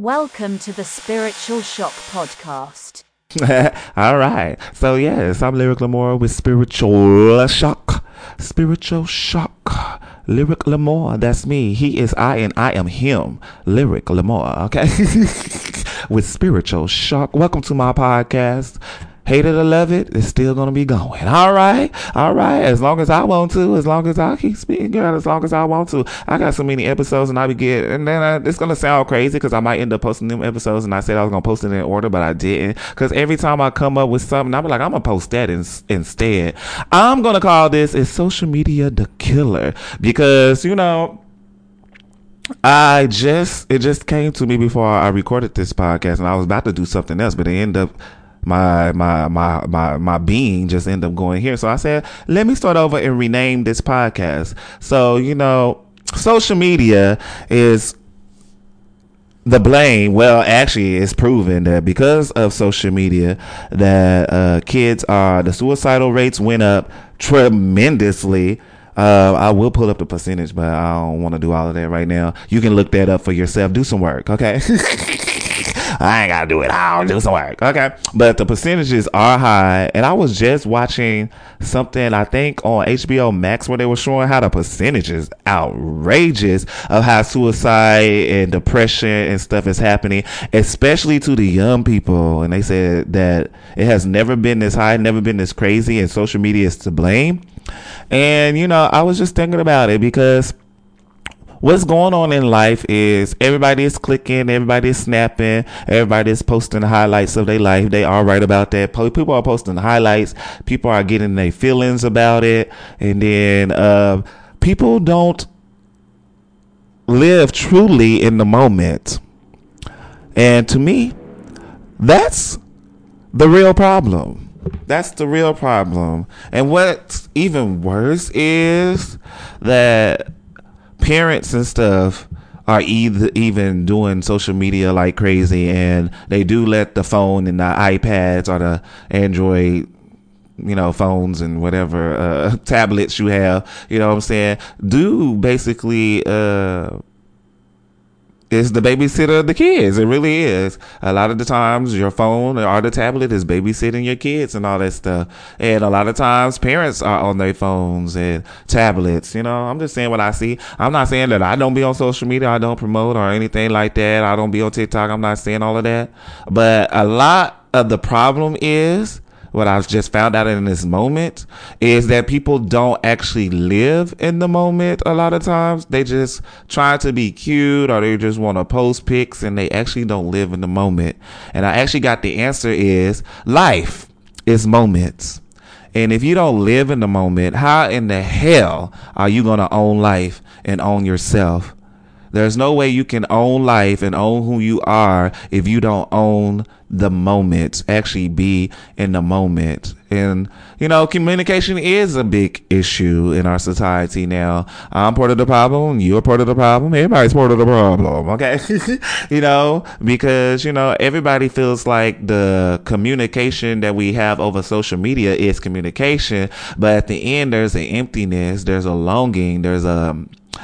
Welcome to the Spiritual Shock Podcast. All right. So, yes, I'm Lyric Lamore with Spiritual Shock. Spiritual Shock. Lyric Lamore. That's me. He is I and I am him. Lyric Lamore. Okay. With Spiritual Shock. Welcome to my podcast. Hate it or love it, it's still going to be going. All right. As long as I want to, as long as I keep speaking, girl, as long as I want to. I got so many episodes and I be getting, and then it's going to sound crazy because I might end up posting them episodes and I said I was going to post it in order, but I didn't. Because every time I come up with something, I'm like, I'm going to post that instead. I'm going to call this is social media the killer because, you know, it just came to me before I recorded this podcast and I was about to do something else, but it ended up my being just ended up going here. So I said, let me start over and rename this podcast. So, you know, social media is the blame. Well, actually, it's proven that because of social media that the suicidal rates went up tremendously. I will pull up the percentage, but I don't want to do all of that right now. You can look that up for yourself. Do some work, okay? I ain't gotta do it. I'll do some work. Okay. But the percentages are high. And I was just watching something, I think on HBO Max, where they were showing how the percentages outrageous of how suicide and depression and stuff is happening, especially to the young people. And they said that it has never been this high, never been this crazy, and social media is to blame. And, you know, I was just thinking about it because what's going on in life is everybody is clicking, everybody is snapping, everybody is posting the highlights of their life. They are right about that. People are posting the highlights. People are getting their feelings about it. And then people don't live truly in the moment. And to me, that's the real problem. That's the real problem. And what's even worse is that parents and stuff are even doing social media like crazy, and they do let the phone and the iPads or the Android, you know, phones and whatever tablets you have, you know what I'm saying, do basically is the babysitter of the kids. It really is. A lot of the times your phone or the tablet is babysitting your kids and all that stuff. And a lot of times parents are on their phones and tablets. You know, I'm just saying what I see. I'm not saying that I don't be on social media. I don't promote or anything like that. I don't be on TikTok. I'm not saying all of that. But a lot of the problem is, what I've just found out in this moment, is that people don't actually live in the moment. A lot of times they just try to be cute, or they just want to post pics, and they actually don't live in the moment. And I actually got the answer is life is moments. And if you don't live in the moment, how in the hell are you going to own life and own yourself? There's no way you can own life and own who you are if you don't own the moment, actually be in the moment. And, you know, communication is a big issue in our society now. I'm part of the problem. You're part of the problem. Everybody's part of the problem. Okay. You know, because, you know, everybody feels like the communication that we have over social media is communication. But at the end, there's an emptiness. There's a longing. There's a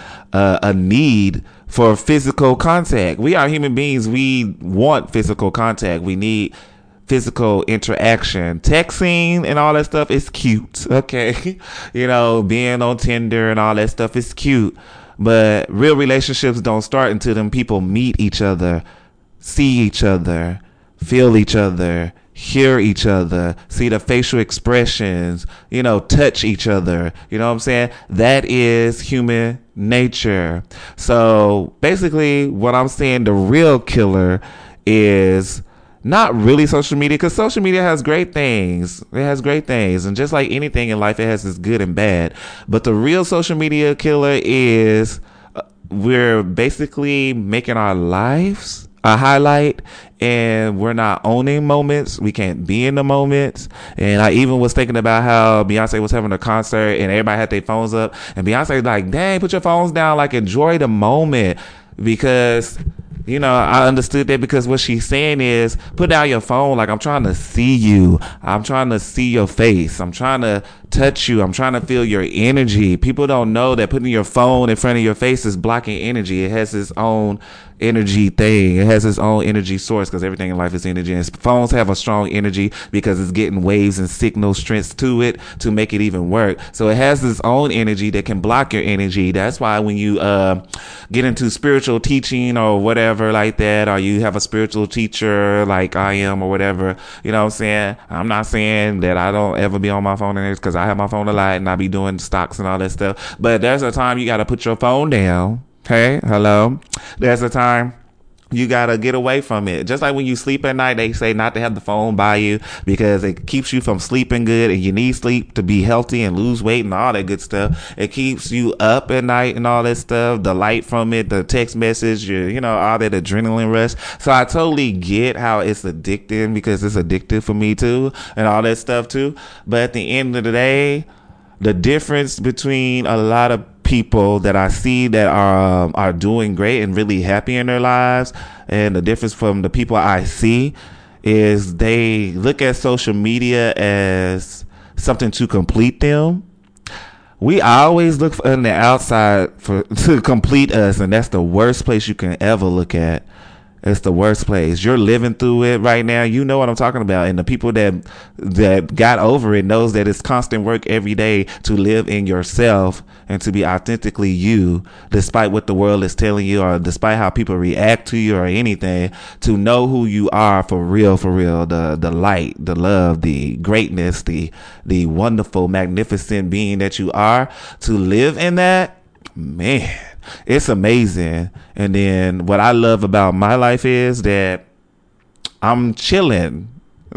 need for physical contact. We are human beings. We want physical contact. We need physical interaction. Texting and all that stuff is cute. Okay. You know, being on Tinder and all that stuff is cute. But real relationships don't start until them people meet each other, see each other, feel each other, hear each other, see the facial expressions, you know, touch each other. You know what I'm saying? That is human nature. So basically what I'm saying, the real killer is not really social media, because social media has great things. It has great things. And just like anything in life, it has its good and bad. But the real social media killer is we're basically making our lives a highlight, and we're not owning moments. We can't be in the moments. And I even was thinking about how Beyonce was having a concert and everybody had their phones up, and Beyonce like, dang, put your phones down, like enjoy the moment. Because, you know, I understood that, because what she's saying is put down your phone. Like, I'm trying to see you. I'm trying to see your face. I'm trying to touch you. I'm trying to feel your energy. People don't know that putting your phone in front of your face is blocking energy. It has its own energy thing. It has its own energy source because everything in life is energy. And phones have a strong energy because it's getting waves and signal strengths to it to make it even work. So it has its own energy that can block your energy. That's why when you get into spiritual teaching or whatever like that, or you have a spiritual teacher like I am or whatever, you know what I'm saying? I'm not saying that I don't ever be on my phone because I have my phone a lot and I be doing stocks and all that stuff. But there's a time you got to put your phone down. Hey, hello. There's a time you got to get away from it. Just like when you sleep at night, they say not to have the phone by you because it keeps you from sleeping good, and you need sleep to be healthy and lose weight and all that good stuff. It keeps you up at night and all that stuff. The light from it, the text message, all that adrenaline rush. So I totally get how it's addicting because it's addictive for me too and all that stuff too. But at the end of the day, the difference between a lot of people that I see that are doing great and really happy in their lives, and the difference from the people I see is they look at social media as something to complete them. We always look on the outside to complete us, and that's the worst place you can ever look at. It's the worst place. You're living through it right now. You know what I'm talking about. And the people that got over it knows that it's constant work every day to live in yourself and to be authentically you, despite what the world is telling you or despite how people react to you or anything, to know who you are for real, the light, the love, the greatness, the wonderful, magnificent being that you are, to live in that, man. It's amazing. And then what I love about my life is that I'm chilling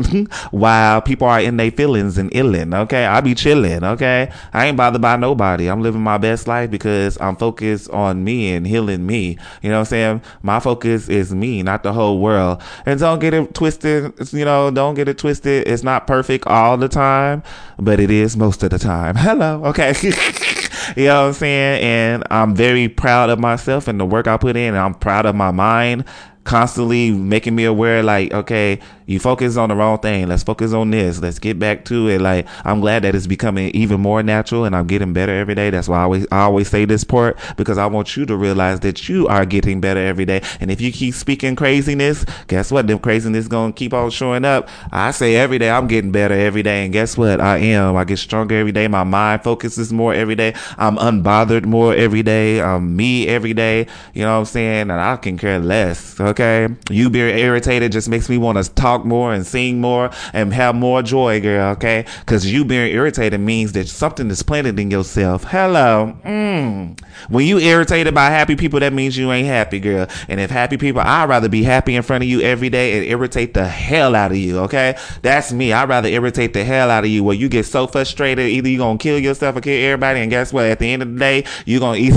while people are in their feelings and illin'. Okay, I be chilling. Okay, I ain't bothered by nobody. I'm living my best life because I'm focused on me and healing me. You know what I'm saying? My focus is me, not the whole world. And don't get it twisted. Don't get it twisted. It's not perfect all the time, but it is most of the time. Hello. Okay. You know what I'm saying? And I'm very proud of myself and the work I put in. And I'm proud of my mind constantly making me aware, like, okay, you focus on the wrong thing. Let's focus on this. Let's get back to it. Like, I'm glad that it's becoming even more natural and I'm getting better every day. That's why I always say this part, because I want you to realize that you are getting better every day. And if you keep speaking craziness, guess what? Them craziness going to keep on showing up. I say every day I'm getting better every day. And guess what? I am. I get stronger every day. My mind focuses more every day. I'm unbothered more every day. I'm me every day. You know what I'm saying? And I can care less. Okay. You being irritated just makes me want to talk more and sing more and have more joy, girl. Okay. Cause you being irritated means that something is planted in yourself. Hello. When you irritated by happy people, that means you ain't happy, girl. And if happy people, I'd rather be happy in front of you every day and irritate the hell out of you. Okay. That's me. I'd rather irritate the hell out of you where you get so frustrated. Either you're going to kill yourself or kill everybody. And guess what? At the end of the day, you're going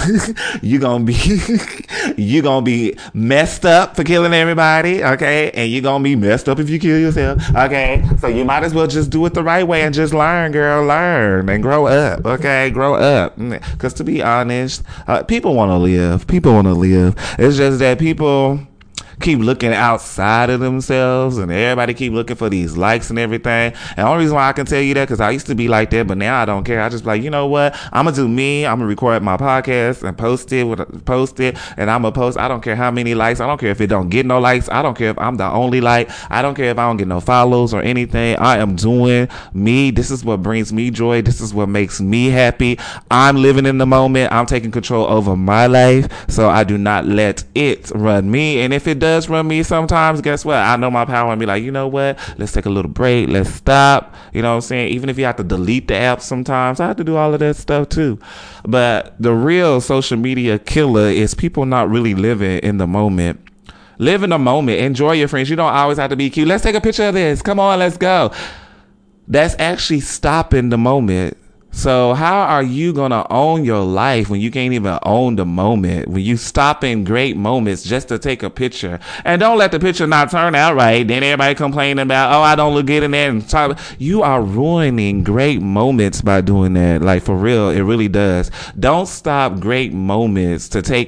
to be messed up for killing everybody. Okay. And you're going to be messed up if you kill yourself. Okay. So you might as well just do it the right way and just learn, girl. Learn and grow up. Okay. Grow up. Because to be honest, people want to live. It's just that people keep looking outside of themselves and everybody keep looking for these likes and everything. And the only reason why I can tell you that, because I used to be like that, but now I don't care. I just be like, you know what? I'm going to do me. I'm going to record my podcast and post it. And I'm going to post. I don't care how many likes. I don't care if it don't get no likes. I don't care if I'm the only like. I don't care if I don't get no follows or anything. I am doing me. This is what brings me joy. This is what makes me happy. I'm living in the moment. I'm taking control over my life. So I do not let it run me. And if it does run me sometimes, guess what? I know my power and be like, you know what? Let's take a little break. Let's stop. You know what I'm saying? Even if you have to delete the app sometimes, I have to do all of that stuff too. But the real social media killer is people not really living in the moment. Live in the moment. Enjoy your friends. You don't always have to be cute. Let's take a picture of this. Come on, let's go. That's actually stopping the moment. So how are you going to own your life when you can't even own the moment? When you stop in great moments just to take a picture, and don't let the picture not turn out right. Then everybody complaining about, oh, I don't look good in that. And talk. You are ruining great moments by doing that. Like, for real, it really does. Don't stop great moments to take a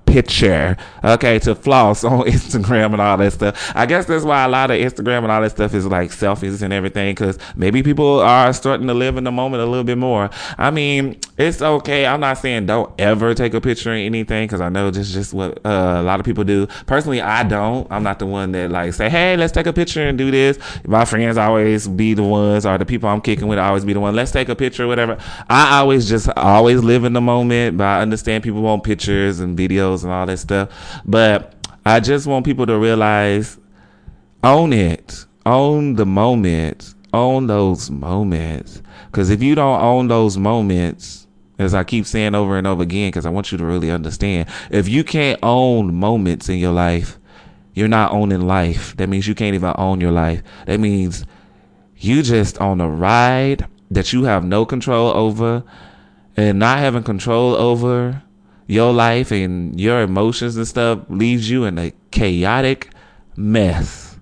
picture, okay, to floss on Instagram and all that stuff. I guess that's why a lot of Instagram and all that stuff is like selfies and everything, because maybe people are starting to live in the moment a little bit more. I mean, it's okay. I'm not saying don't ever take a picture or anything, because I know this is just what a lot of people do. Personally, I don't. I'm not the one that like say, hey, let's take a picture and do this. My friends always be the ones, or the people I'm kicking with always be the one, let's take a picture or whatever. I always live in the moment, but I understand people want pictures and videos and all that stuff. But I just want people to realize, own it. Own the moment. Own those moments. Because if you don't own those moments, as I keep saying over and over again, because I want you to really understand, if you can't own moments in your life, you're not owning life. That means you can't even own your life. That means you just on a ride that you have no control over, and not having control over your life and your emotions and stuff leaves you in a chaotic mess.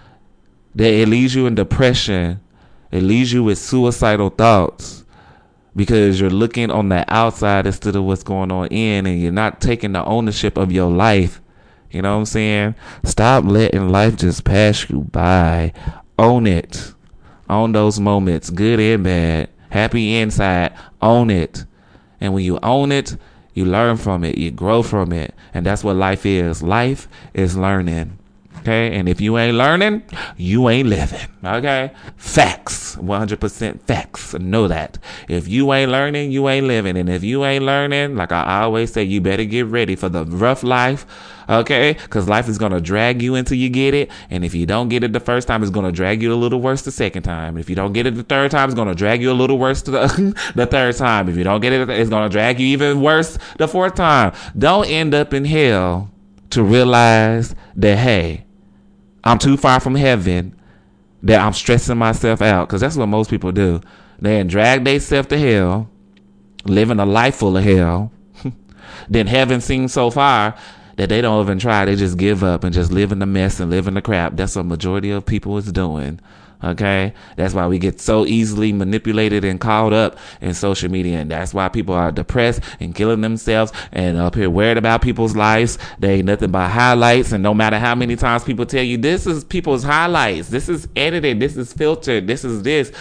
That it leaves you in depression. It leaves you with suicidal thoughts, because you're looking on the outside instead of what's going on in, and you're not taking the ownership of your life. You know what I'm saying? Stop letting life just pass you by. Own it. Own those moments, good and bad, happy and sad. Own it. And when you own it, you learn from it, you grow from it. And that's what life is. Life is learning. Okay? And if you ain't learning, you ain't living. Okay? Facts. 100% facts. Know that. If you ain't learning, you ain't living. And if you ain't learning, like I always say, you better get ready for the rough life. Okay? Because life is going to drag you until you get it. And if you don't get it the first time, it's going to drag you a little worse the second time. If you don't get it the third time, it's going to drag you a little worse the third time. If you don't get it, it's going to drag you even worse the fourth time. Don't end up in hell to realize that, hey, I'm too far from heaven, that I'm stressing myself out. Because that's what most people do. They drag themselves to hell, living a life full of hell. Then heaven seems so far that they don't even try. They just give up and just live in the mess and live in the crap. That's what majority of people is doing. Okay? That's why we get so easily manipulated and caught up in social media. And that's why people are depressed and killing themselves and up here worried about people's lives. They ain't nothing but highlights. And no matter how many times people tell you, this is people's highlights, this is edited, this is filtered, this is this,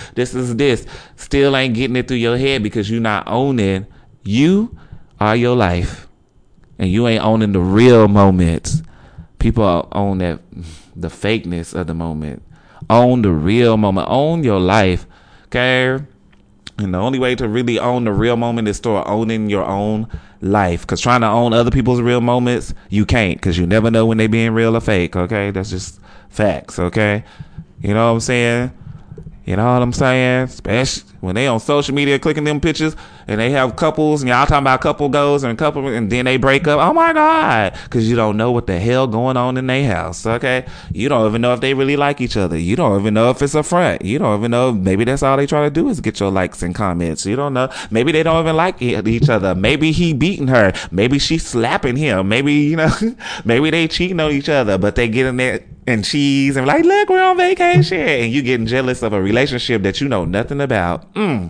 still ain't getting it through your head, because you're not owning you are your life. And you ain't owning the real moments. People own the fakeness of the moment. Own the real moment. Own your life. Okay? And the only way to really own the real moment is start owning your own life. Because trying to own other people's real moments, you can't. Because you never know when they being real or fake. Okay? That's just facts. Okay? You know what I'm saying? You know what I'm saying? Especially when they on social media clicking them pictures and they have couples and y'all talking about couple goals and then they break up. Oh my God. Because you don't know what the hell going on in their house. Okay. You don't even know if they really like each other. You don't even know if it's a front. You don't even know. Maybe that's all they try to do is get your likes and comments. You don't know. Maybe they don't even like each other. Maybe he beating her. Maybe she's slapping him. Maybe, maybe they cheating on each other, but they get in there and cheese and like, look, we're on vacation, and you getting jealous of a relationship that you know nothing about.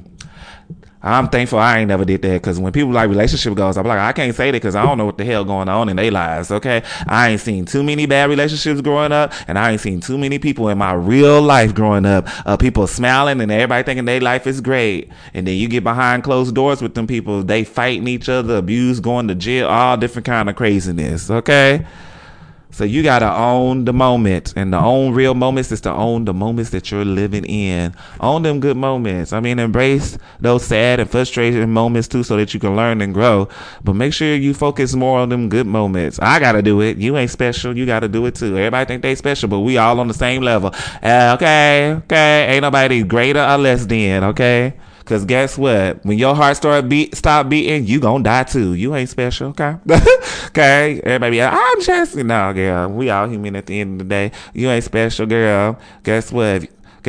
I'm thankful I ain't never did that, because when people like relationship goals, I'm like, I can't say that because I don't know what the hell going on in their lives. Okay, I ain't seen too many bad relationships growing up, and I ain't seen too many people in my real life growing up, people smiling and everybody thinking their life is great, and then you get behind closed doors with them people, they fighting each other, abuse, going to jail, all different kind of craziness. Okay. So you got to own the moment, and the own real moments is to own the moments that you're living in. Own them good moments. I mean, embrace those sad and frustrating moments too, so that you can learn and grow. But make sure you focus more on them good moments. I got to do it. You ain't special. You got to do it too. Everybody think they special, but we all on the same level. Okay. Ain't nobody greater or less than, okay? Because guess what? When your heart stop beating, you gonna die too. You ain't special, okay? Okay? Everybody be like, I'm just... No, girl. We all human at the end of the day. You ain't special, girl. Guess what?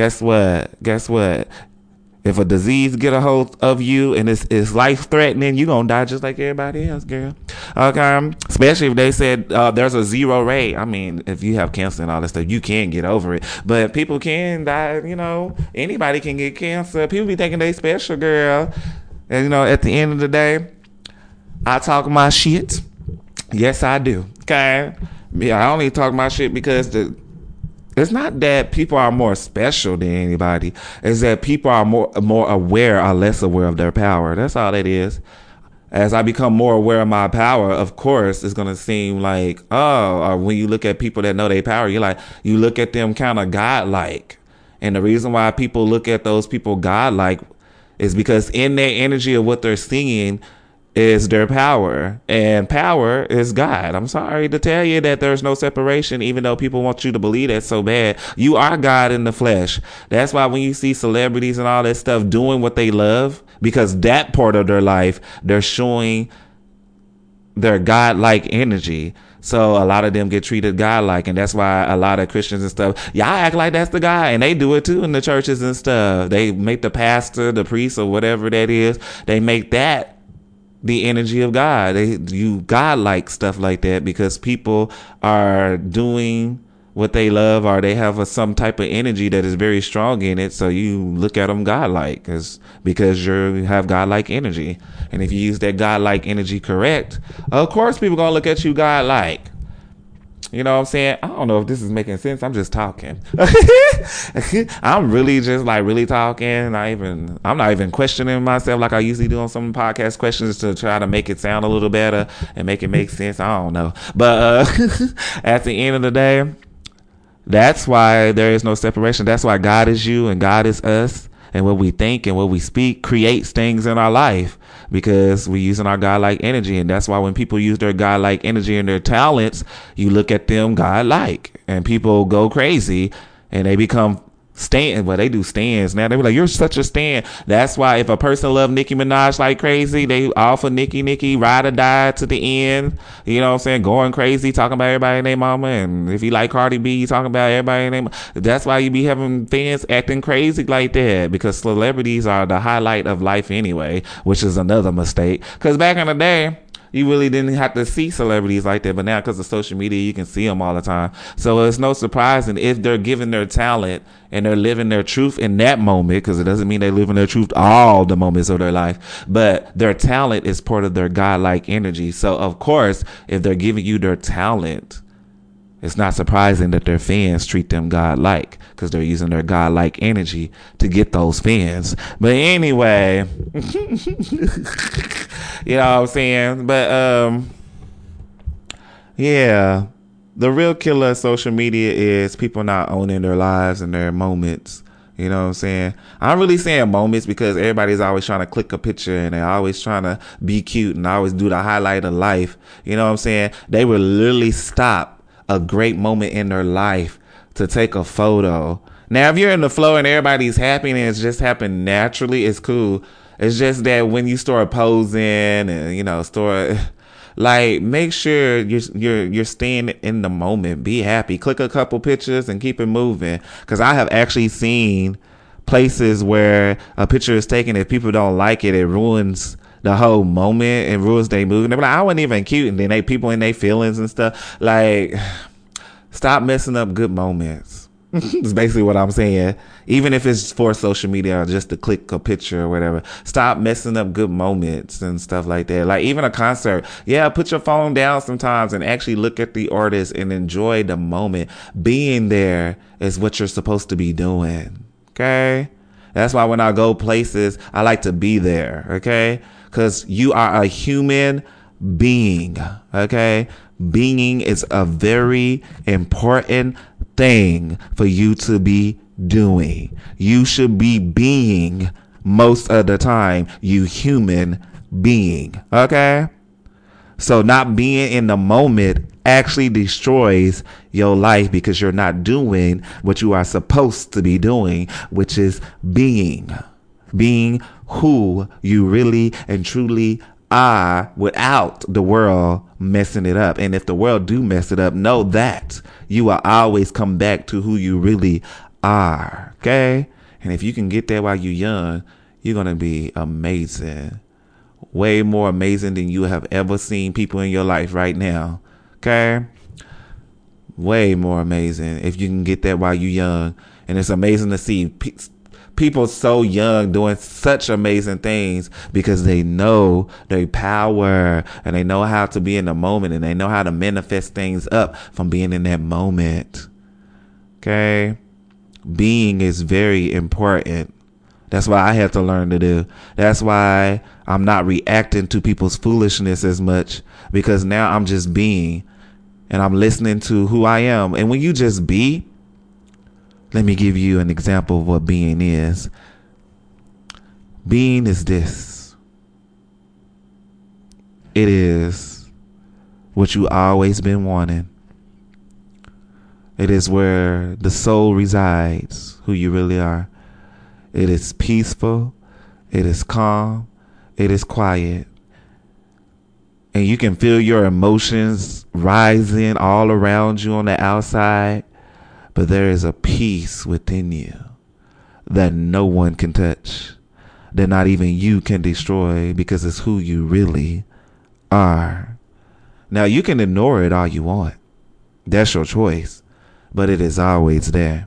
If a disease get a hold of you and it's life-threatening, you gonna die just like everybody else, girl. Okay? Especially if they said there's a zero rate. I mean, if you have cancer and all that stuff, you can get over it. But people can die, anybody can get cancer. People be thinking they special, girl. And, at the end of the day, I talk my shit. Yes, I do. Okay. Yeah, I only talk my shit because it's not that people are more special than anybody. It's that people are more aware or less aware of their power. That's all it is. As I become more aware of my power, of course, it's gonna seem like, or when you look at people that know their power, you look at them kind of godlike. And the reason why people look at those people godlike is because in their energy of what they're seeing is their power, and power is God. I'm sorry to tell you that there's no separation, even though people want you to believe that so bad. You are God in the flesh. That's why when you see celebrities and all that stuff doing what they love, because that part of their life, they're showing their God-like energy. So a lot of them get treated God-like, and that's why a lot of Christians and stuff, y'all act like that's the guy, and they do it too in the churches and stuff. They make the pastor, the priest, or whatever that is, they make that the energy of God. You God-like stuff like that because people are doing what they love, or they have some type of energy that is very strong in it. So you look at them God-like because you have God-like energy. And if you use that God-like energy correct, of course people gonna look at you God-like. You know what I'm saying? I don't know if this is making sense. I'm just talking. I'm really just really talking. I'm not even questioning myself like I usually do on some podcast questions to try to make it sound a little better and make it make sense. I don't know. But at the end of the day, that's why there is no separation. That's why God is you and God is us. And what we think and what we speak creates things in our life because we're using our godlike energy. And that's why when people use their godlike energy and their talents, you look at them godlike and people go crazy and they become they do stands now. They be like, you're such a stan. That's why if a person love Nicki Minaj like crazy, they all for Nicki, ride or die to the end. You know what I'm saying? Going crazy, talking about everybody in their mama. And if you like Cardi B, you talking about everybody in their mama. That's why you be having fans acting crazy like that, because celebrities are the highlight of life anyway, which is another mistake. Because back in the day, you really didn't have to see celebrities like that. But now because of social media, you can see them all the time. So it's no surprising if they're giving their talent and they're living their truth in that moment, because it doesn't mean they're living their truth all the moments of their life. But their talent is part of their godlike energy. So, of course, if they're giving you their talent, it's not surprising that their fans treat them godlike because they're using their godlike energy to get those fans. But anyway, you know what I'm saying? But, yeah, the real killer of social media is people not owning their lives and their moments. You know what I'm saying? I'm really saying moments because everybody's always trying to click a picture and they're always trying to be cute and always do the highlight of life. You know what I'm saying? They will literally stop a great moment in their life to take a photo. Now, if you're in the flow and everybody's happy and it's just happened naturally, it's cool. It's just that when you start posing and, make sure you're staying in the moment. Be happy. Click a couple pictures and keep it moving. Because I have actually seen places where a picture is taken. If people don't like it, it ruins the whole moment and ruins their mood. And they're like, I wasn't even cute. And then they people in their feelings and stuff. Like, stop messing up good moments. That's basically what I'm saying. Even if it's for social media or just to click a picture or whatever, stop messing up good moments and stuff like that. Like even a concert. Yeah, put your phone down sometimes and actually look at the artist and enjoy the moment. Being there is what you're supposed to be doing. Okay? That's why when I go places, I like to be there. Okay? Because you are a human being. Okay? Being is a very important thing for you to be doing. You should be being most of the time, you human being. Okay? So not being in the moment actually destroys your life because you're not doing what you are supposed to be doing, which is being who you really and truly are without the world messing it up. And if the world do mess it up, know that you will always come back to who you really are. Okay? And if you can get there while you're young, you're going to be amazing. Way more amazing than you have ever seen people in your life right now. Okay? Way more amazing if you can get that while you're young. And it's amazing to see people so young doing such amazing things because they know their power and they know how to be in the moment and they know how to manifest things up from being in that moment. Okay. Being is very important. That's why I have to learn to do. That's why I'm not reacting to people's foolishness as much, because now I'm just being and I'm listening to who I am. And when you just be, let me give you an example of what being is. Being is this. It is what you always been wanting. It is where the soul resides, who you really are. It is peaceful. It is calm. It is quiet. And you can feel your emotions rising all around you on the outside. But there is a peace within you that no one can touch, that not even you can destroy, because it's who you really are. Now, you can ignore it all you want. That's your choice, but it is always there.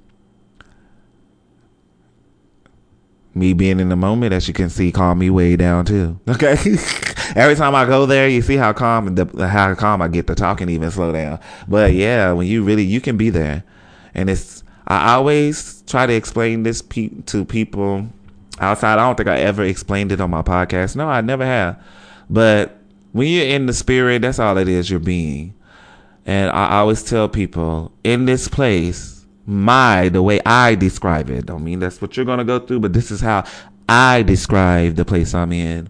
Me being in the moment, as you can see, calm me way down too. Okay. Every time I go there, you see how calm I get to talk and even slow down. But yeah, when you can be there. And I always try to explain this to people outside. I don't think I ever explained it on my podcast. No, I never have. But when you're in the spirit, that's all it is, you're being. And I always tell people, in this place, the way I describe it, don't mean that's what you're going to go through, but this is how I describe the place I'm in.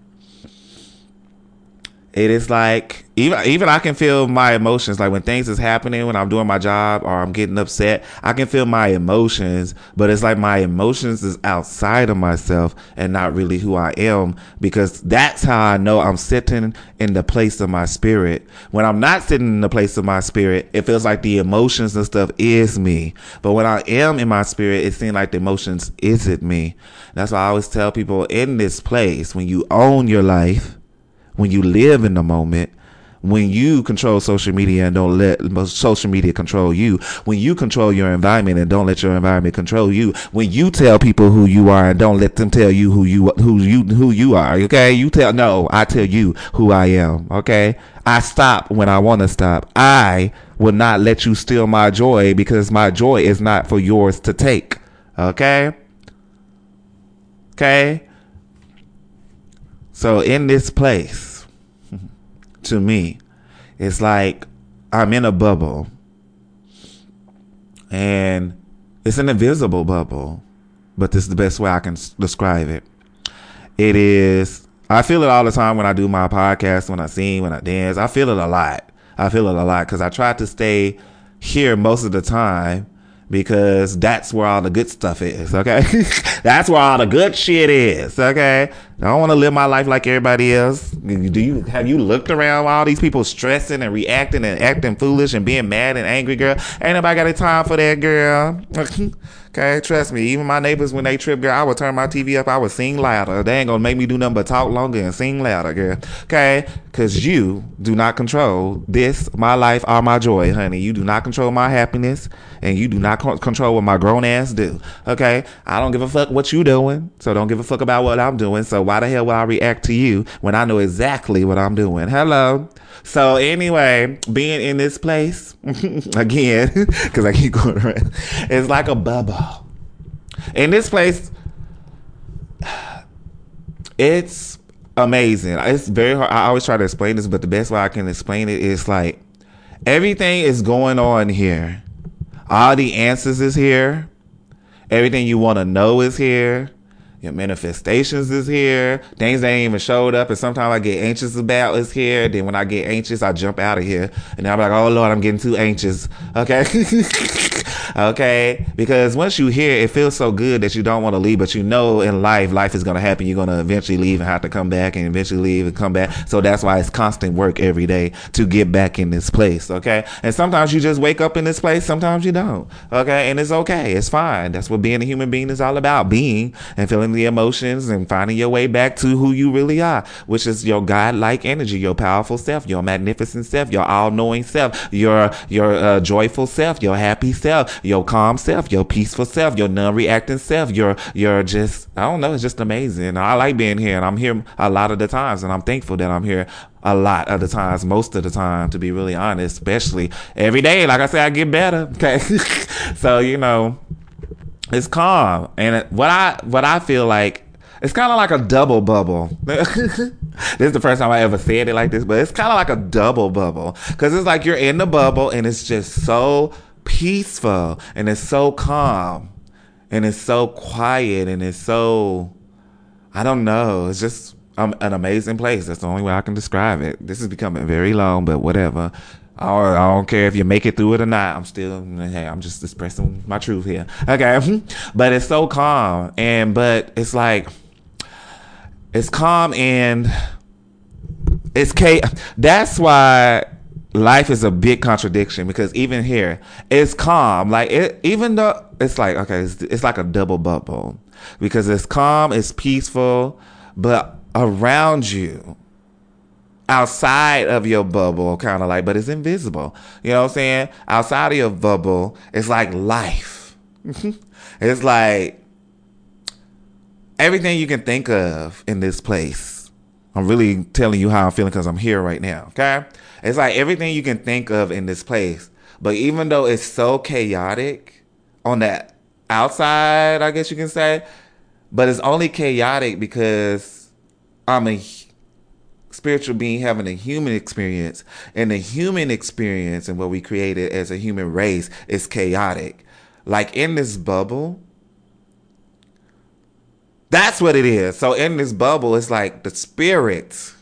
It is like, even I can feel my emotions. Like when things is happening, when I'm doing my job or I'm getting upset, I can feel my emotions, but it's like my emotions is outside of myself and not really who I am, because that's how I know I'm sitting in the place of my spirit. When I'm not sitting in the place of my spirit, it feels like the emotions and stuff is me. But when I am in my spirit, it seems like the emotions isn't me. That's why I always tell people, in this place, when you own your life, when you live in the moment, when you control social media and don't let social media control you, when you control your environment and don't let your environment control you, when you tell people who you are and don't let them tell you who you are. Okay, I tell you who I am. Okay, I stop when I want to stop. I will not let you steal my joy, because my joy is not for yours to take. Okay. So in this place, to me, it's like I'm in a bubble, and it's an invisible bubble, but this is the best way I can describe it. It is, I feel it all the time when I do my podcast, when I sing, when I dance. I feel it a lot because I try to stay here most of the time, because that's where all the good stuff is. Okay. That's where all the good shit is. Okay. I don't want to live my life like everybody else. Have you looked around all these people stressing and reacting and acting foolish and being mad and angry, girl? Ain't nobody got a time for that, girl. Okay, trust me. Even my neighbors, when they trip, girl, I would turn my TV up. I would sing louder. They ain't gonna make me do nothing but talk longer and sing louder, girl. Okay, because you do not control this, my life, or my joy, honey. You do not control my happiness, and you do not control what my grown ass do. Okay, I don't give a fuck what you doing, so don't give a fuck about what I'm doing. So why the hell would I react to you when I know exactly what I'm doing? Hello. So anyway, being in this place again, because I keep going around, it's like a bubble. In this place, it's amazing. It's very hard. I always try to explain this, but the best way I can explain it is like everything is going on here. All the answers is here. Everything you want to know is here. Your manifestations is here. Things that ain't even showed up and sometimes I get anxious about is here. Then when I get anxious, I jump out of here. And I'm like, oh Lord, I'm getting too anxious. Okay. Okay. Because once you hear, it feels so good that you don't want to leave, but you know in life is going to happen. You're going to eventually leave and have to come back and eventually leave and come back. So that's why it's constant work every day to get back in this place. Okay. And sometimes you just wake up in this place. Sometimes you don't. Okay. And it's okay. It's fine. That's what being a human being is all about. Being and feeling the emotions and finding your way back to who you really are, which is your God-like energy, your powerful self, your magnificent self, your all-knowing self, your joyful self, your happy self, your calm self, your peaceful self, your non-reacting self. You're just, I don't know, it's just amazing. I like being here, and I'm here a lot of the times, and I'm thankful that I'm here a lot of the times, most of the time, to be really honest, especially every day. Like I said, I get better. Okay. So, it's calm. And what I feel like, it's kind of like a double bubble. This is the first time I ever said it like this, but it's kind of like a double bubble. Because it's like you're in the bubble and it's just so peaceful and it's so calm and it's so quiet and it's so, I don't know, it's just an amazing place. That's the only way I can describe it. This is becoming very long, but whatever. I don't care if you make it through it or not. I'm just expressing my truth here. Okay. But it's so calm. But it's like, it's calm and it's chaos. That's why life is a big contradiction, because even here, it's calm. Like even though it's like, okay, it's like a double bubble, because it's calm, it's peaceful, but around you, outside of your bubble, kind of like, but it's invisible. You know what I'm saying? Outside of your bubble, it's like life. It's like everything you can think of in this place. I'm really telling you how I'm feeling because I'm here right now. Okay? It's like everything you can think of in this place. But even though it's so chaotic on that outside, I guess you can say, but it's only chaotic because I'm a spiritual being having a human experience, and the human experience and what we created as a human race is chaotic. Like in this bubble, that's what it is. So in this bubble, it's like the spirit.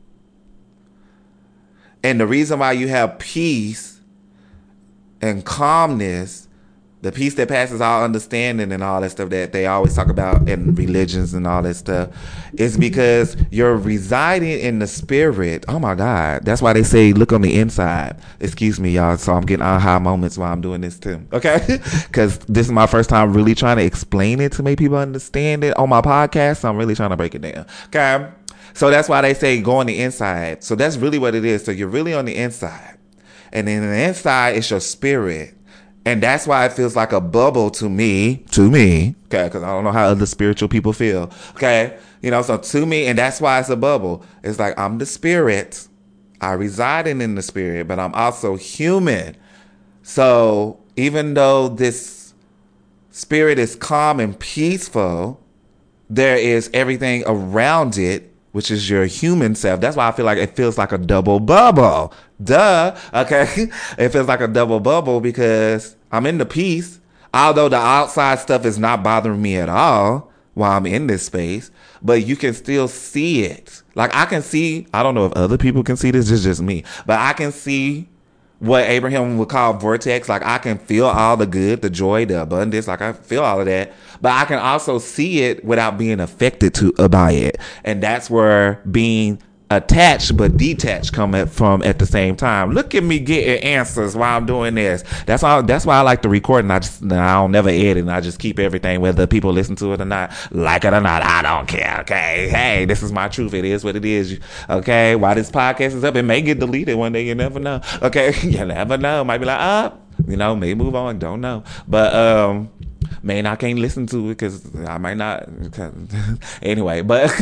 And the reason why you have peace and calmness, the peace that passes all understanding and all that stuff that they always talk about in religions and all that stuff, is because you're residing in the spirit. Oh my God. That's why they say, look on the inside. Excuse me, y'all. So I'm getting aha moments while I'm doing this too. Okay. Because this is my first time really trying to explain it to make people understand it on my podcast. So I'm really trying to break it down. Okay. So that's why they say go on the inside. So that's really what it is. So you're really on the inside. And then the inside is your spirit. And that's why it feels like a bubble to me, okay, because I don't know how other spiritual people feel, okay, so to me, and that's why it's a bubble. It's like I'm the spirit, I residing in the spirit, but I'm also human. So even though this spirit is calm and peaceful, there is everything around it, which is your human self. That's why I feel like it feels like a double bubble. Duh. Okay. It feels like a double bubble because I'm in the peace. Although the outside stuff is not bothering me at all while I'm in this space, but you can still see it. Like I can see, I don't know if other people can see this, it's just me, but I can see what Abraham would call vortex. Like I can feel all the good, the joy, the abundance. Like I feel all of that, but I can also see it without being affected by it. And that's where being attached but detached come from at the same time. Look at me getting answers while I'm doing this. That's why I like to record, and I don't never edit, and I just keep everything, whether people listen to it or not, like it or not. I don't care. Okay. Hey, this is my truth. It is what it is. Okay. While this podcast is up, it may get deleted one day. You never know. Okay. You never know. Might be like, may move on. Don't know. But, man, I can't listen to it because I might not. Anyway, but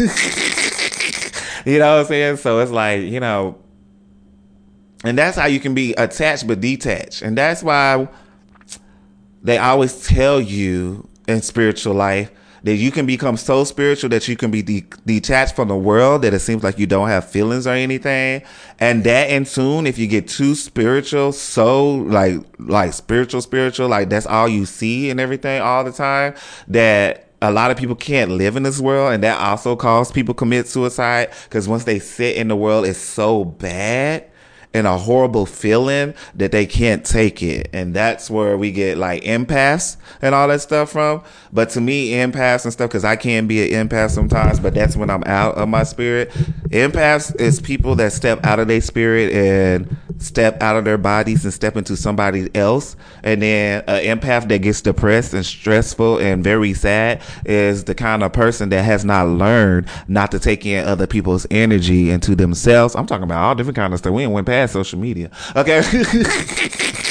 you know what I'm saying? So it's like, and that's how you can be attached but detached. And that's why they always tell you in spiritual life that you can become so spiritual that you can be detached from the world, that it seems like you don't have feelings or anything. And that in tune, if you get too spiritual, so like spiritual, like that's all you see and everything all the time, that a lot of people can't live in this world, and that also causes people commit suicide, because once they sit in the world, it's so bad and a horrible feeling that they can't take it. And that's where we get like empaths and all that stuff from. But to me, empaths and stuff, because I can be an empath sometimes, but that's when I'm out of my spirit. Empaths is people that step out of their spirit and step out of their bodies and step into somebody else. And then an empath that gets depressed and stressful and very sad is the kind of person that has not learned not to take in other people's energy into themselves. I'm talking about all different kind of stuff. We ain't went past social media. Okay.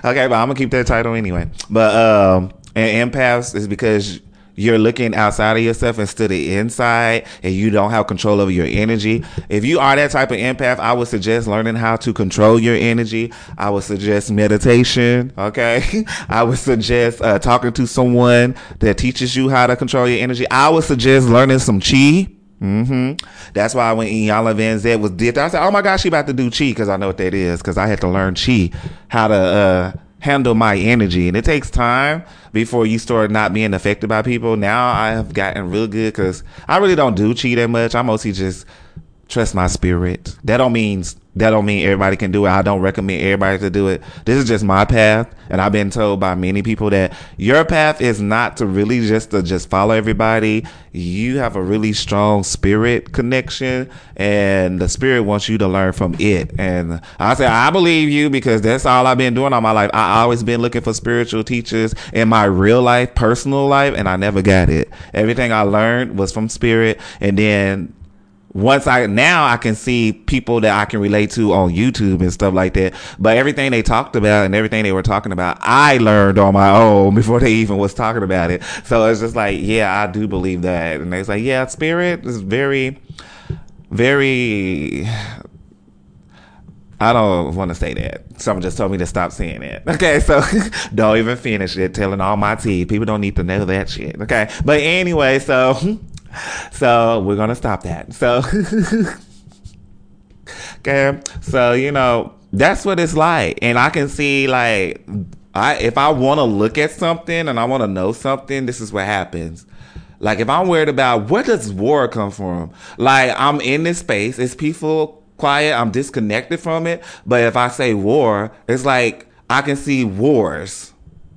Okay, but I'm gonna keep that title anyway. But and empaths is because you're looking outside of yourself instead of inside, and you don't have control over your energy. If you are that type of empath, I would suggest learning how to control your energy. I would suggest meditation. Okay. I would suggest talking to someone that teaches you how to control your energy. I would suggest learning some chi. That's why when Iyanla Vanzant did that, I said, oh my gosh, she about to do chi, because I know what that is, because I had to learn chi, how to handle my energy. And it takes time before you start not being affected by people. Now I have gotten real good, because I really don't do chi that much. I mostly just trust my spirit. That don't mean everybody can do it. I don't recommend everybody to do it. This is just my path, and I've been told by many people that your path is not to really just follow everybody. You have a really strong spirit connection, and the spirit wants you to learn from it. And I say, I believe you, because that's all I've been doing all my life. I always been looking for spiritual teachers in my real life, personal life, and I never got it. Everything I learned was from spirit. And then now I can see people that I can relate to on YouTube and stuff like that. But everything they talked about and everything they were talking about, I learned on my own before they even was talking about it. So it's just like, yeah, I do believe that. And they say, yeah, spirit is very, very, I don't want to say that. Someone just told me to stop saying it. Okay, so don't even finish it, telling all my tea. People don't need to know that shit. Okay, but anyway, so we're gonna stop that. So okay, so that's what it's like. And I can see, like, if I want to look at something and I want to know something, this is what happens. Like, if I'm worried about where does war come from, like, I'm in this space, it's peaceful, quiet, I'm disconnected from it. But if I say war, it's like I can see wars.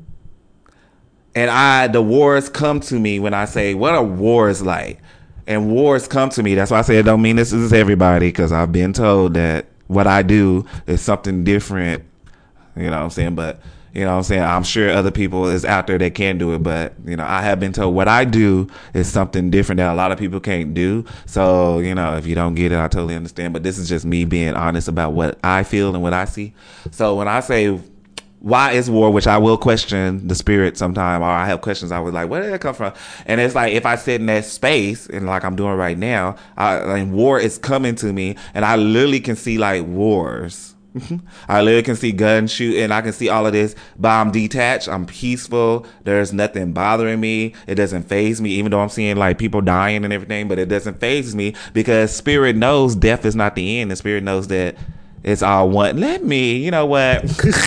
And the wars come to me when I say, what are wars like? And wars come to me. That's why I say it don't mean this is everybody, because I've been told that what I do is something different. You know what I'm saying? But, I'm sure other people is out there that can do it. But, I have been told what I do is something different that a lot of people can't do. So, if you don't get it, I totally understand. But this is just me being honest about what I feel and what I see. So when I say, why is war, which I will question the spirit sometime, or I have questions, I was like, where did that come from? And it's like, if I sit in that space, and like I'm doing right now, and war is coming to me, and I literally can see like wars. I literally can see guns shooting, I can see all of this, but I'm detached, I'm peaceful, there's nothing bothering me, it doesn't faze me, even though I'm seeing like people dying and everything, but it doesn't faze me, because spirit knows death is not the end, and spirit knows that it's all one. You know what?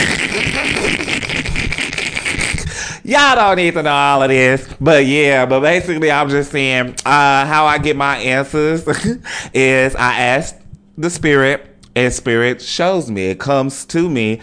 Y'all don't need to know all of this. But basically I'm just saying, how I get my answers is I ask the spirit, and spirit shows me. It comes to me,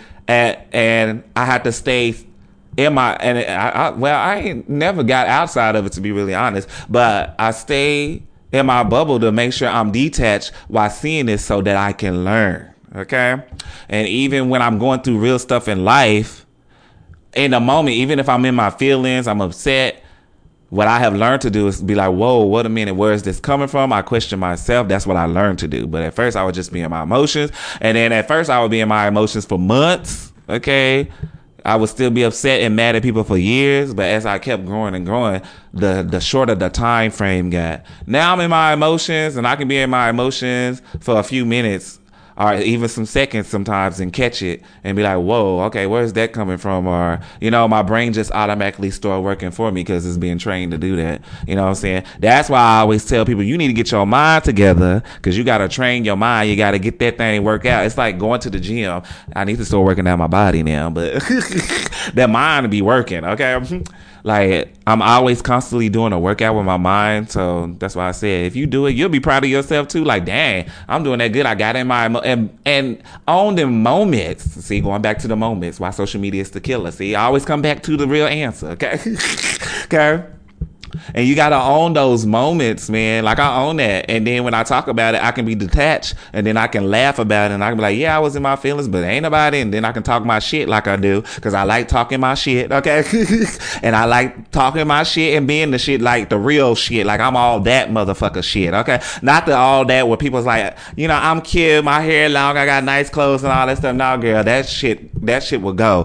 and I have to stay in my, and I ain't never got outside of it, to be really honest, but I stay in my bubble to make sure I'm detached while seeing this, so that I can learn. Okay. And even when I'm going through real stuff in life, in the moment, even if I'm in my feelings, I'm upset, what I have learned to do is be like, whoa, wait a minute, where is this coming from? I question myself. That's what I learned to do. But at first I would just be in my emotions. And then at first I would be in my emotions for months. Okay. I would still be upset and mad at people for years, but as I kept growing and growing, the shorter the time frame got. Now I'm in my emotions, and I can be in my emotions for a few minutes, or even some seconds sometimes, and catch it and be like, whoa, okay, where's that coming from? Or, my brain just automatically start working for me because it's being trained to do that. You know what I'm saying? That's why I always tell people, you need to get your mind together, because you got to train your mind. You got to get that thing work out. It's like going to the gym. I need to start working out my body now, but that mind to be working. Okay. Like, I'm always constantly doing a workout with my mind. So that's why I said, if you do it, you'll be proud of yourself too. Like, dang, I'm doing that good. I got in my, and on the moments, see, going back to the moments, why social media is the killer. See, I always come back to the real answer. Okay. Okay. And you got to own those moments, man. Like, I own that. And then when I talk about it, I can be detached, and then I can laugh about it, and I can be like, yeah, I was in my feelings, but ain't nobody. And then I can talk my shit like I do, because I like talking my shit. Okay. And I like talking my shit and being the shit, like the real shit. Like, I'm all that motherfucker shit. Okay. Not the all that where people's like, I'm cute, my hair long, I got nice clothes and all that stuff. No, girl, that shit will go.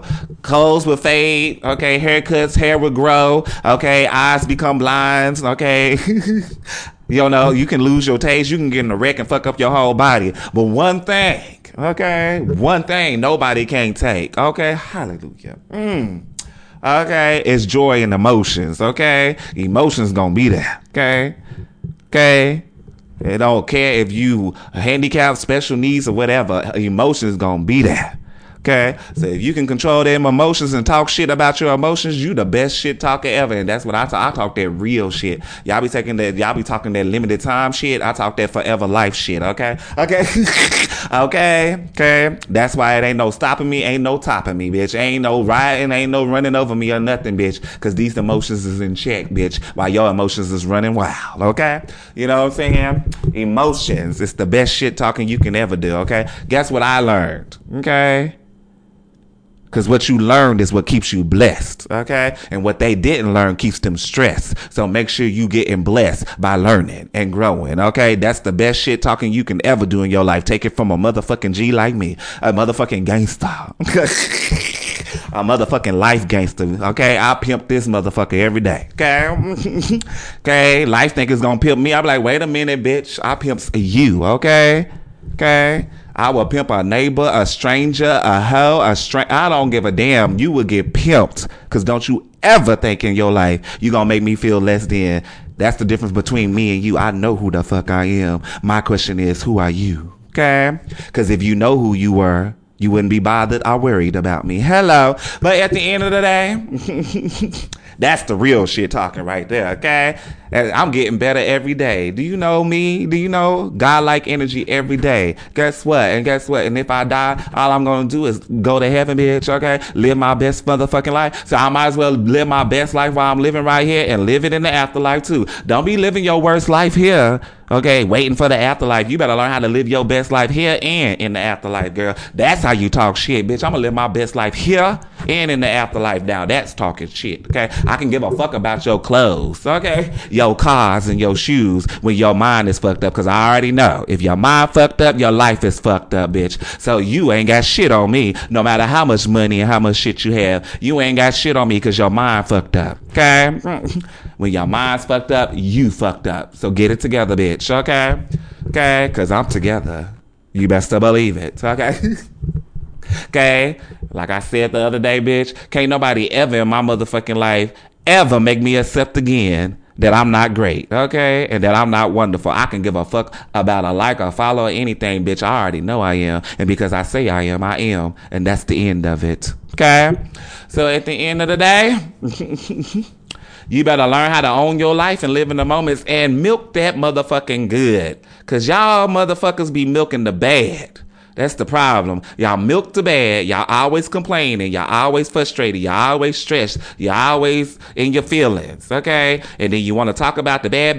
Clothes will fade, okay? Haircuts, hair will grow, okay? Eyes become blind, okay? You know, you can lose your taste. You can get in a wreck and fuck up your whole body. But one thing, okay? One thing nobody can take, okay? Hallelujah. Okay? It's joy and emotions, okay? Emotions gonna be there, okay? Okay? It don't care if you handicapped, special needs, or whatever. Emotions gonna be there. Okay, so if you can control them emotions and talk shit about your emotions, you the best shit talker ever. And that's what I talk. I talk that real shit. Y'all be talking that limited time shit. I talk that forever life shit. Okay. Okay. That's why it ain't no stopping me, ain't no topping me, bitch. Ain't no riding, ain't no running over me or nothing, bitch. Cause these emotions is in check, bitch. While your emotions is running wild. Okay. You know what I'm saying? Emotions. It's the best shit talking you can ever do. Okay. Guess what I learned? Okay. Because what you learned is what keeps you blessed, okay? And what they didn't learn keeps them stressed. So make sure you getting blessed by learning and growing, okay? That's the best shit talking you can ever do in your life. Take it from a motherfucking G like me, a motherfucking gangster, a motherfucking life gangster, okay? I pimp this motherfucker every day, okay? Okay, life think it's gonna pimp me. I be like, wait a minute, bitch. I pimps you, okay? Okay? I will pimp a neighbor, a stranger, a hoe, I don't give a damn. You will get pimped. Cause don't you ever think in your life you gonna make me feel less than. That's the difference between me and you. I know who the fuck I am. My question is, who are you? Okay? Cause if you know who you were, you wouldn't be bothered or worried about me. Hello. But at the end of the day, that's the real shit talking right there, okay? I'm getting better every day. Do you know me? Do you know God-like energy every day? Guess what? And if I die, all I'm gonna do is go to heaven, bitch, okay? Live my best motherfucking life. So I might as well live my best life while I'm living right here and live it in the afterlife too. Don't be living your worst life here, okay? Waiting for the afterlife. You better learn how to live your best life here and in the afterlife, girl. That's how you talk shit, bitch. I'm gonna live my best life here and in the afterlife now. That's talking shit, okay? I can give a fuck about your clothes, okay? Your cars and your shoes when your mind is fucked up, because I already know if your mind fucked up, your life is fucked up, bitch. So you ain't got shit on me. No matter how much money and how much shit you have, you ain't got shit on me because your mind fucked up, okay? When your mind's fucked up, you fucked up. So get it together, bitch, okay? Okay? Because I'm together. You best to believe it, okay? Okay? Like I said the other day, bitch, can't nobody ever in my motherfucking life ever make me accept again that I'm not great, okay? And that I'm not wonderful. I can give a fuck about a like or follow or anything, bitch. I already know I am. And because I say I am, I am. And that's the end of it, okay? So at the end of the day, you better learn how to own your life and live in the moments and milk that motherfucking good. Because y'all motherfuckers be milking the bad. That's the problem. Y'all milk the bad. Y'all always complaining. Y'all always frustrated. Y'all always stressed. Y'all always in your feelings. Okay? And then you want to talk about the bad.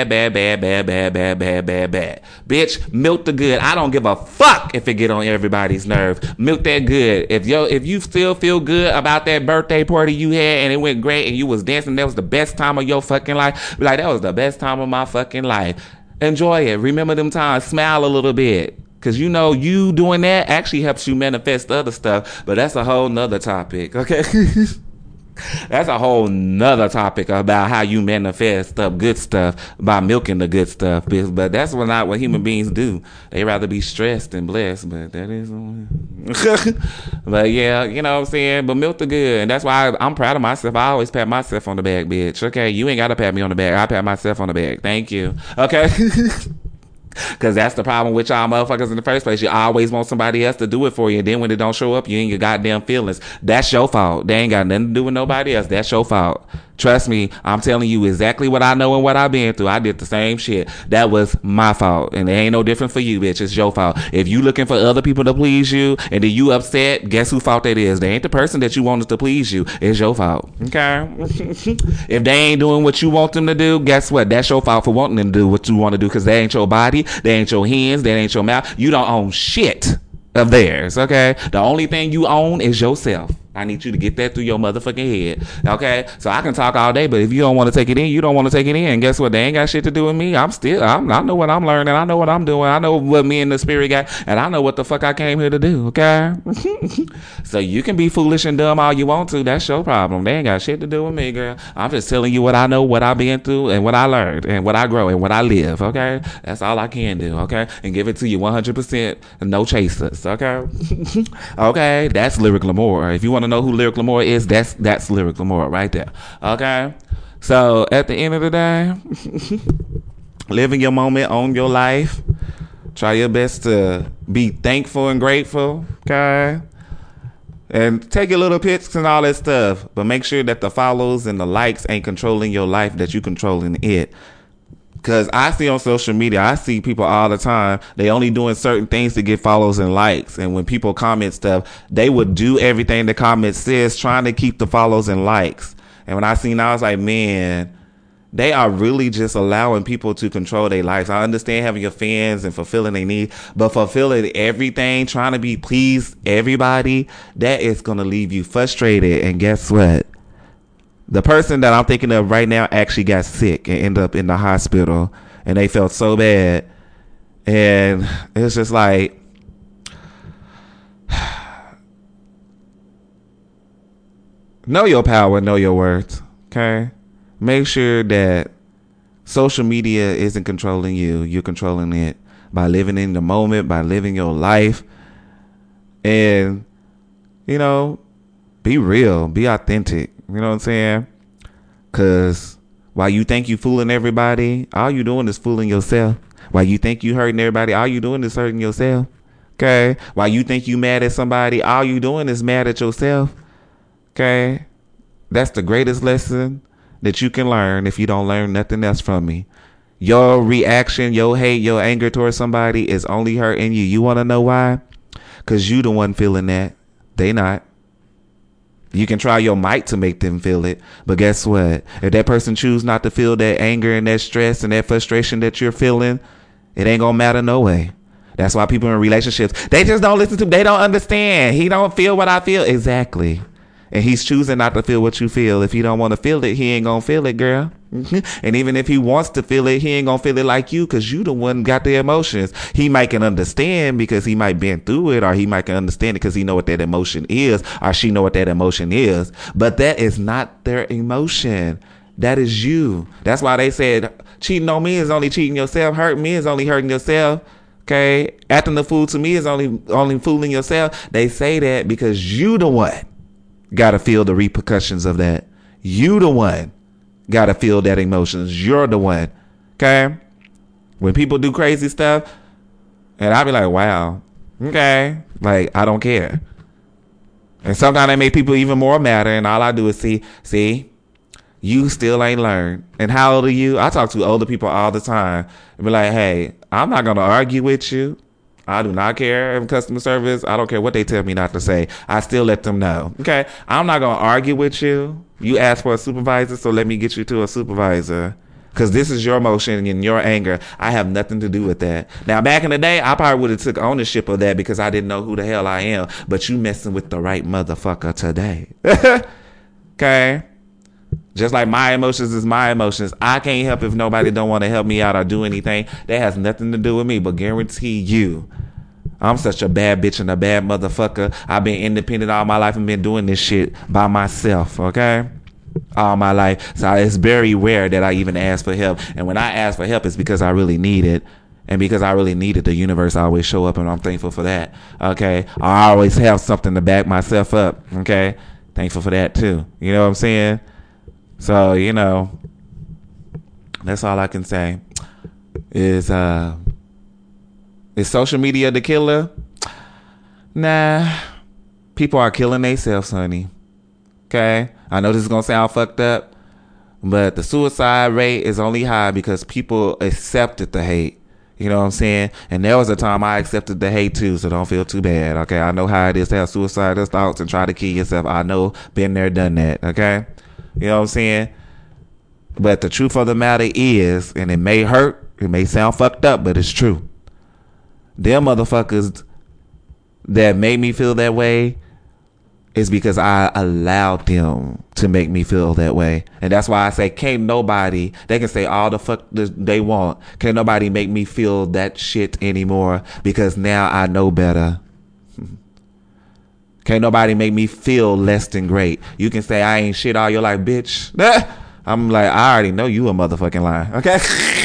Bitch, milk the good. I don't give a fuck if it get on everybody's nerve. Milk that good. If you still feel good about that birthday party you had and it went great and you was dancing, that was the best time of your fucking life. Be like, that was the best time of my fucking life. Enjoy it. Remember them times. Smile a little bit. Because you know you doing that actually helps you manifest other stuff. But that's a whole nother topic, okay? That's a whole nother topic about how you manifest good stuff by milking the good stuff. But that's not what human beings do. They rather be stressed than blessed. But that is... But yeah, you know what I'm saying? But milk the good. And that's why I'm proud of myself. I always pat myself on the back, bitch. Okay? You ain't got to pat me on the back. I pat myself on the back. Thank you. Okay? Because that's the problem with y'all motherfuckers in the first place. You always want somebody else to do it for you. And then when it don't show up, you ain't your goddamn feelings. That's your fault. They ain't got nothing to do with nobody else. That's your fault. Trust me, I'm telling you exactly what I know and what I've been through. I did the same shit. That was my fault. And it ain't no different for you, bitch. It's your fault. If you looking for other people to please you and then you upset, guess whose fault that is? They ain't the person that you wanted to please you. It's your fault. Okay? If they ain't doing what you want them to do, guess what? That's your fault for wanting them to do what you want to do, because they ain't your body, they ain't your hands, they ain't your mouth. You don't own shit of theirs, okay? The only thing you own is yourself. I need you to get that through your motherfucking head. Okay? So I can talk all day, but if you don't want to take it in, you don't want to take it in. Guess what? They ain't got shit to do with me. I know what I'm learning. I know what I'm doing. I know what me and the spirit got, and I know what the fuck I came here to do. Okay? So you can be foolish and dumb all you want to. That's your problem. They ain't got shit to do with me, girl. I'm just telling you what I know, what I've been through, and what I learned, and what I grow, and what I live. Okay? That's all I can do. Okay? And give it to you 100%. No chasers. Okay? Okay? That's Lyric Lamore. If you want to know who Lyric Lamore is, that's Lyric Lamore right there. Okay? So at the end of the day, live in your moment, own your life. Try your best to be thankful and grateful. Okay? And take your little pics and all that stuff. But make sure that the follows and the likes ain't controlling your life, that you controlling it. Because I see on social media, I see people all the time, they only doing certain things to get follows and likes. And when people comment stuff, they would do everything the comment says, trying to keep the follows and likes. And when I seen that, I was like, man, they are really just allowing people to control their lives. I understand having your fans and fulfilling their needs, but fulfilling everything, trying to please everybody, that is going to leave you frustrated. And guess what? The person that I'm thinking of right now actually got sick and ended up in the hospital, and they felt so bad. And it's just like, know your power, know your worth. Okay? Make sure that social media isn't controlling you. You're controlling it by living in the moment, by living your life. And, be real, be authentic. You know what I'm saying? Because while you think you fooling everybody, all you doing is fooling yourself. While you think you hurting everybody, all you doing is hurting yourself. Okay? While you think you mad at somebody, all you doing is mad at yourself. Okay? That's the greatest lesson that you can learn if you don't learn nothing else from me. Your reaction, your hate, your anger towards somebody is only hurting you. You want to know why? Because you the one feeling that. They not. You can try your might to make them feel it. But guess what? If that person choose not to feel that anger and that stress and that frustration that you're feeling, it ain't going to matter no way. That's why people in relationships, they just don't listen to, they don't understand. He don't feel what I feel. Exactly. And he's choosing not to feel what you feel. If he don't want to feel it, he ain't going to feel it, girl. And even if he wants to feel it, he ain't going to feel it like you, because you the one got the emotions. He might can understand because he might been through it, or he might can understand it because he know what that emotion is, or she know what that emotion is. But that is not their emotion. That is you. That's why they said cheating on me is only cheating yourself. Hurting me is only hurting yourself. Okay? Acting the fool to me is only fooling yourself. They say that because you the one gotta feel the repercussions of that. You the one gotta feel that emotions. You're the one. Okay? When people do crazy stuff, and I be like, wow, okay, like I don't care. And sometimes they make people even more madder, and all I do is see, you still ain't learned. And how old are you? I talk to older people all the time and be like, hey, I'm not gonna argue with you. I do not care if customer service. I don't care what they tell me not to say. I still let them know. Okay? I'm not going to argue with you. You asked for a supervisor, so let me get you to a supervisor. Because this is your emotion and your anger. I have nothing to do with that. Now, back in the day, I probably would have took ownership of that because I didn't know who the hell I am. But you messing with the right motherfucker today. Okay? Just like my emotions is my emotions. I can't help if nobody don't want to help me out or do anything. That has nothing to do with me. But guarantee you, I'm such a bad bitch and a bad motherfucker. I've been independent all my life and been doing this shit by myself, okay? All my life. So it's very rare that I even ask for help. And when I ask for help, it's because I really need it. And because I really need it, the universe always show up, and I'm thankful for that, okay? I always have something to back myself up, okay? Thankful for that too. You know what I'm saying? So, that's all I can say is social media the killer? Nah. People are killing themselves, honey. Okay? I know this is going to sound fucked up, but the suicide rate is only high because people accepted the hate. You know what I'm saying? And there was a time I accepted the hate too, so don't feel too bad, okay? I know how it is to have suicidal thoughts and try to kill yourself. I know, been there, done that, okay? You know what I'm saying? But the truth of the matter is, and it may hurt, it may sound fucked up, but it's true. Them motherfuckers that made me feel that way, is because I allowed them to make me feel that way. And that's why I say can't nobody, they can say all the fuck they want. Can't nobody make me feel that shit anymore because now I know better. Can't nobody make me feel less than great. You can say I ain't shit all your life, bitch. I'm like, I already know you a motherfucking lie. Okay?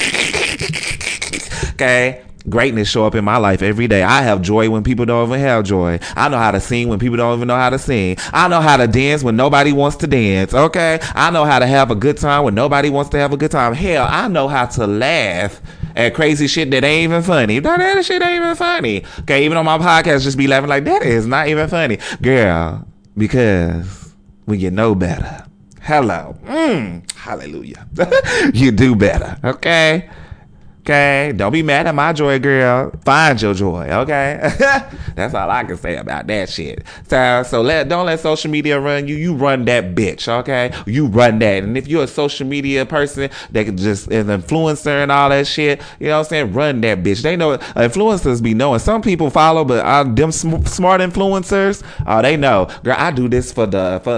Okay? Greatness show up in my life every day. I have joy when people don't even have joy. I know how to sing when people don't even know how to sing. I know how to dance when nobody wants to dance. Okay? I know how to have a good time when nobody wants to have a good time. Hell, I know how to laugh at crazy shit that ain't even funny. That shit ain't even funny. Okay? Even on my podcast, just be laughing like, that is not even funny. Girl, because when you know better. Hello. Hallelujah. You do better. Okay? Okay, don't be mad at my joy, girl. Find your joy, okay? That's all I can say about that shit. So don't let social media run you. You run that bitch, okay? You run that. And if you're a social media person that can just an influencer and all that shit, you know what I'm saying? Run that bitch. They know influencers be knowing. Some people follow, but them smart influencers, they know. Girl, I do this for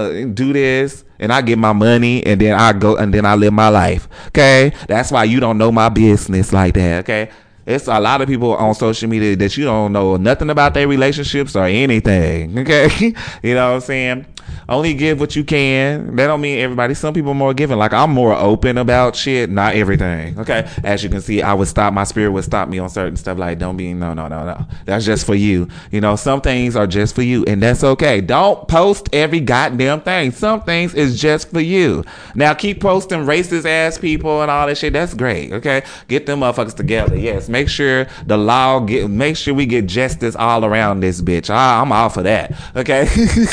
do this. And I get my money, and then I go, and then I live my life. Okay, that's why you don't know my business like that. Okay, it's a lot of people on social media that you don't know nothing about their relationships or anything. Okay, you know what I'm saying? Only give what you can. That don't mean everybody. Some people are more giving. Like, I'm more open about shit, not everything. Okay, as you can see, my spirit would stop me on certain stuff. Like, don't be no. That's just for you. You know, some things are just for you, and that's okay. Don't post every goddamn thing. Some things is just for you. Now, keep posting racist ass people and all that shit. That's great. Okay, get them motherfuckers together. Yes, make sure make sure we get justice all around this bitch. I'm all for that. Okay,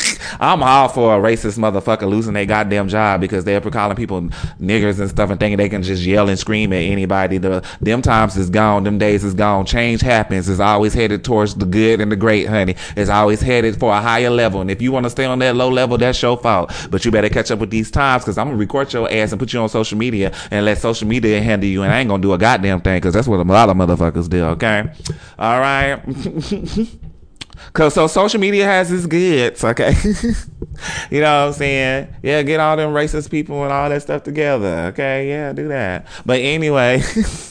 I'm all for a racist motherfucker losing their goddamn job because they're calling people niggers and stuff and thinking they can just yell and scream at anybody. Them times is gone. Them days is gone. Change happens. It's always headed towards the good and the great, honey. It's always headed for a higher level. And if you want to stay on that low level, that's your fault. But you better catch up with these times because I'm going to record your ass and put you on social media and let social media handle you. And I ain't going to do a goddamn thing because that's what a lot of motherfuckers do, okay? All right? Cause so social media has its goods, okay? You know what I'm saying? Yeah, get all them racist people and all that stuff together, okay? Yeah, do that. But anyway,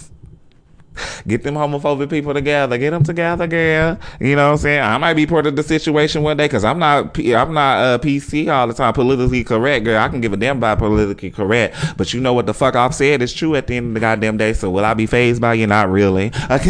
get them homophobic people together. Get them together, girl. You know what I'm saying? I might be part of the situation one day because I'm not PC all the time, politically correct, girl. I can give a damn about politically correct. But you know what the fuck I've said is true at the end of the goddamn day. So will I be fazed by you? Not really. Okay.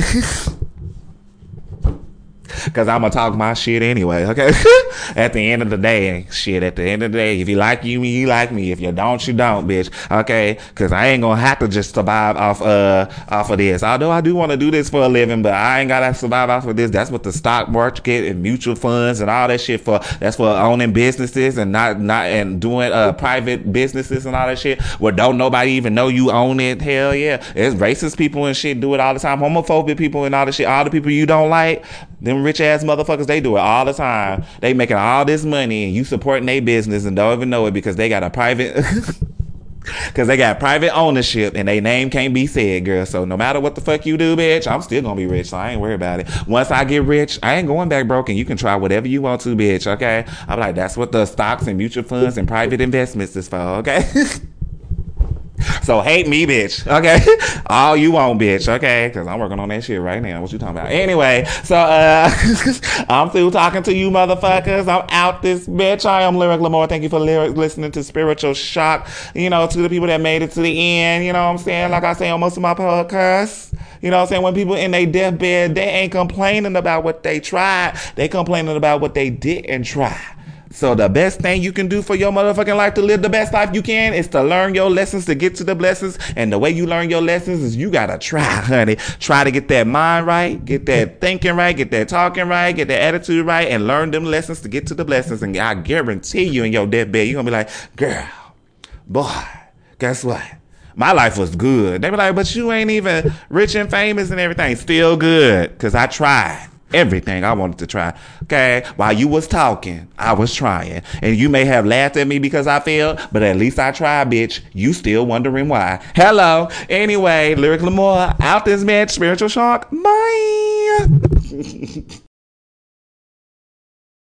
Because I'm going to talk my shit anyway, okay? At the end of the day, if you like you like me. If you don't, you don't, bitch, okay? Because I ain't going to have to just survive off of this. Although I do want to do this for a living, but I ain't got to survive off of this. That's what the stock market and mutual funds and all that shit for. That's for owning businesses and not and doing private businesses and all that shit where don't nobody even know you own it. Hell yeah. It's racist people and shit do it all the time. Homophobic people and all that shit. All the people you don't like, them rich ass motherfuckers, they do it all the time. They making all this money and you supporting their business and don't even know it because they got a private because they got private ownership and their name can't be said, girl. So no matter what the fuck you do, bitch, I'm still gonna be rich, so I ain't worried about it. Once I get rich, I ain't going back broke and you can try whatever you want to, bitch, okay? I'm like, that's what the stocks and mutual funds and private investments is for, okay? So hate me, bitch, okay? All you want, bitch, okay? Because I'm working on that shit right now. What you talking about? Anyway, so I'm through talking to you motherfuckers. I'm out this bitch. I am Lyric Lamore. Thank you for listening to Spiritual Shock. You know, to the people that made it to the end, you know what I'm saying? Like I say on most of my podcasts, you know what I'm saying? When people in their deathbed, they ain't complaining about what they tried. They complaining about what they didn't try. So the best thing you can do for your motherfucking life to live the best life you can is to learn your lessons to get to the blessings. And the way you learn your lessons is you gotta try, honey. Try to get that mind right, get that thinking right, get that talking right, get that attitude right, and learn them lessons to get to the blessings. And I guarantee you in your deathbed, you're gonna be like, girl, boy, guess what? My life was good. They be like, but you ain't even rich and famous and everything. Still good, because I tried. Everything I wanted to try. Okay. While you was talking, I was trying. And you may have laughed at me because I failed, but at least I tried, bitch. You still wondering why. Hello. Anyway, Lyric Lamore, out this bitch. Spiritual Shock. Bye.